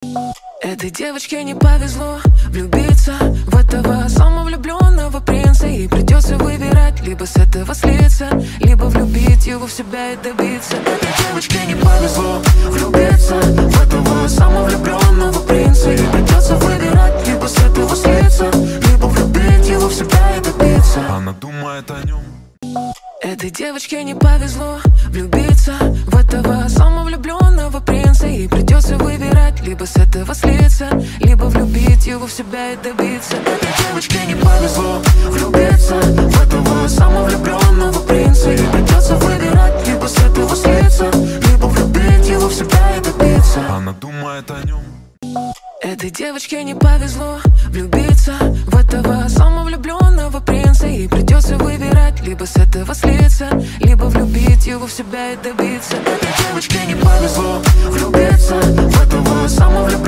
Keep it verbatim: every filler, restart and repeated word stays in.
Этой девочке не повезло влюбиться в этого самовлюбленного принца. Ей придется выбирать, либо с этого слиться, либо влюбить его в себя и добиться. Этой девочке не повезло влюбиться в этого самовлюбленного принца. Ей придется выбирать, либо с этого слиться, либо влюбить его в себя и добиться. Она думает о нем. Этой девочке не повезло влюбиться в этого самовлюбленного принца. Ей придется выбирать, либо с этого слиться, либо влюбить его в себя и добиться. Этой девочке не повезло влюбиться в этого самовлюбленного принца. Ей придется выбирать, либо с этого слиться, либо влюбить его в себя и добиться. Она думает о нем. Этой девочке не повезло влюбиться в этого самовлюбленного принца. Ей придется выбирать, либо с этого слиться, либо влюбить его в себя и добиться. Этой девочке не повезло влюбиться в этого самовлюбленного